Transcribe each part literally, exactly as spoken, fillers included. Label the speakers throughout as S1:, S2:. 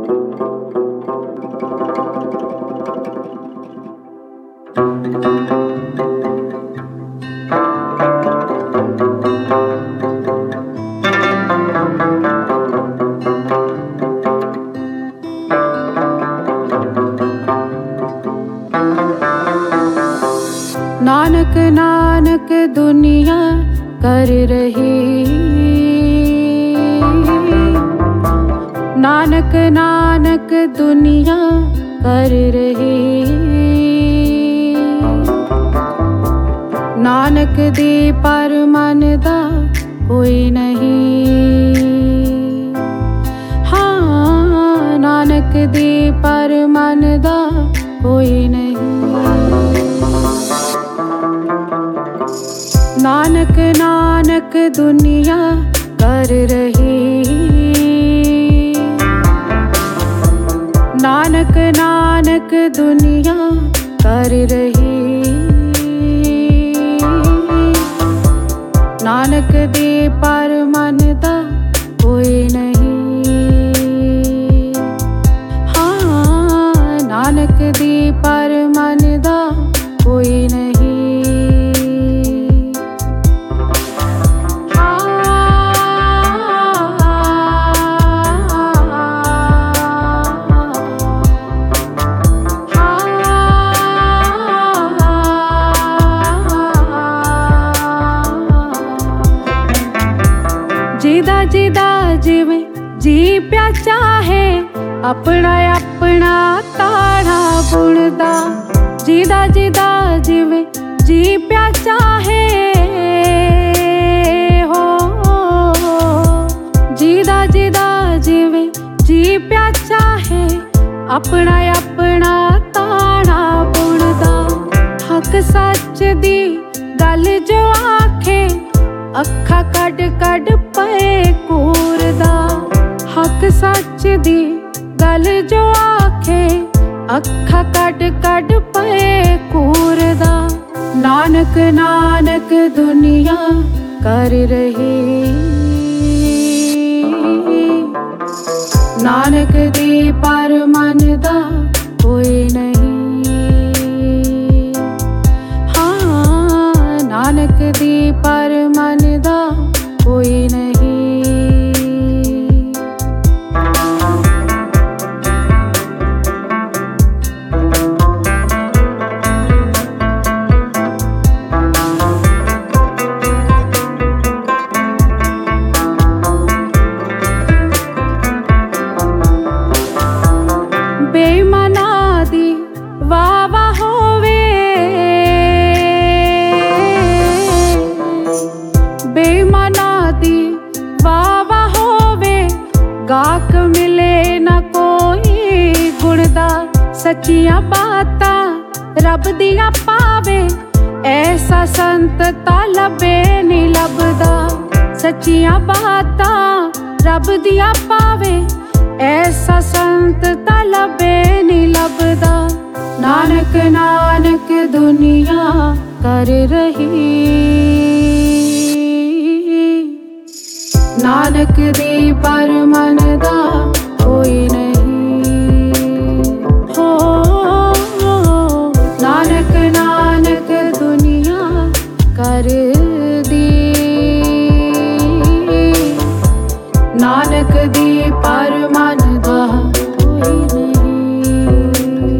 S1: नानक नानक दुनिया कर रही, नानक नानक दुनिया कर रही। नानक दे पर मन दा कोई नहीं, हाँ नानक दे पर मन दा कोई नहीं। नानक नानक दुनिया कर रही, नानक नानक दुनिया कर रही। नानक दे पर मन दा कोई नहीं, हाँ नानक दे पर मन दा कोई नहीं। जिदा जिदा जिवें जी प्या चाहे, अपना अपना ताड़ा बुनदा। जिदा जिदा जिवें जी प्या चाहे हो, जिदा जिदा जिवें जी प्या चाहे, अपना अपना ताड़ा बुनदा। हक सच दी गल जो आखे, अखा कड कड पे कूरदा। हक सच दी गल जो आखे, अखा कड कड पे कूरदा। नानक नानक दुनिया कर रही, नानक दे पर मन दा कोई नहीं, हाँ नानक दे पर मन दा कोई नहीं। बेईमाना दी वाह वाह होवे, बेईमाना दी वाह वाह होवे, गाक मिले ना कोई गुणदा। सच्चियां बातां रब दियां पावे, ऐसा संत तां लभे नी लभदा। सच्चियां बातां रब दियां पावे, ऐसा संत तां लभे नी लभदा। नानक नानक दुनिया कर रही, नानक दे पर मन दा कोई नहीं, हो नानक नानक दुनिया कर दी। नानक दे पर मन दा कोई नहीं,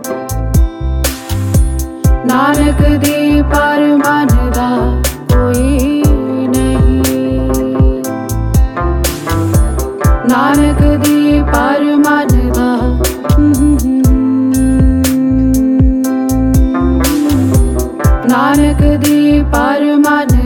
S1: नानक दे पर मन दा कोई नहीं। नानक दे पर मन दा, नानक दे पर मन